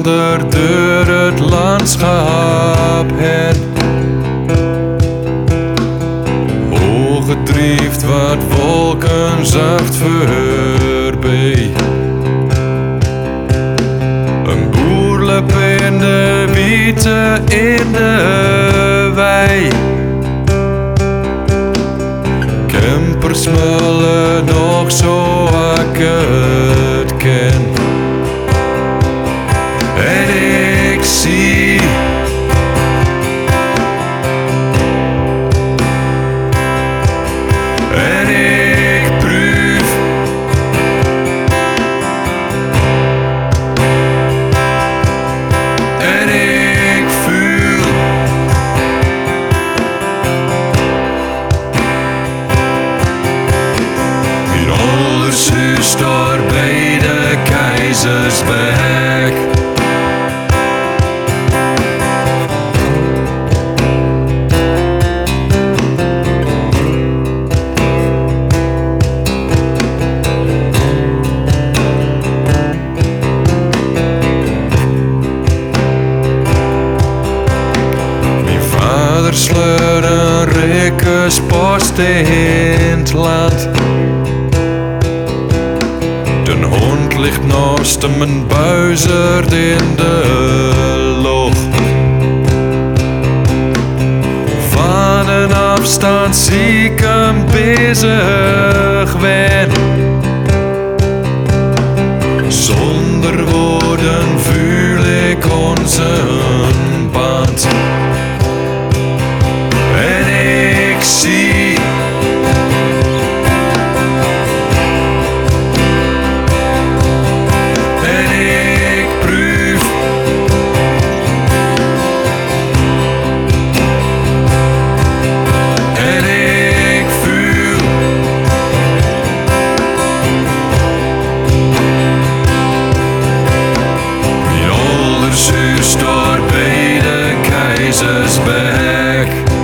wander door het landschap heen. Hoge drieft wat wolken zacht voorbij. Een boerlip in de witte in de wei. Kempers smullen nog zo ik het ken. En ik zie en ik proef en ik voel in alles is daar bij de Keizersberg. Sleurt een rekkerspost in het land. De hond ligt naast hem en buizert in de lucht. Van een afstand zie ik hem bezig wen. Zonder woorden voel ik onze band. Ik zie en ik proef en ik voel in Oldershus daar bij de Keizersberg.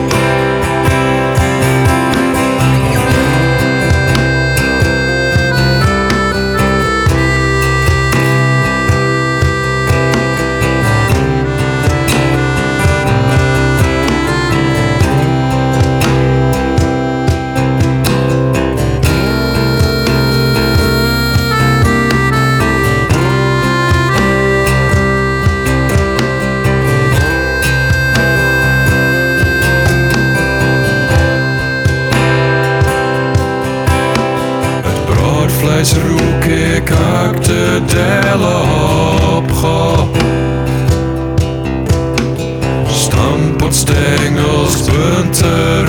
Roek ik ook de delen op ga. Stampot stengels, punten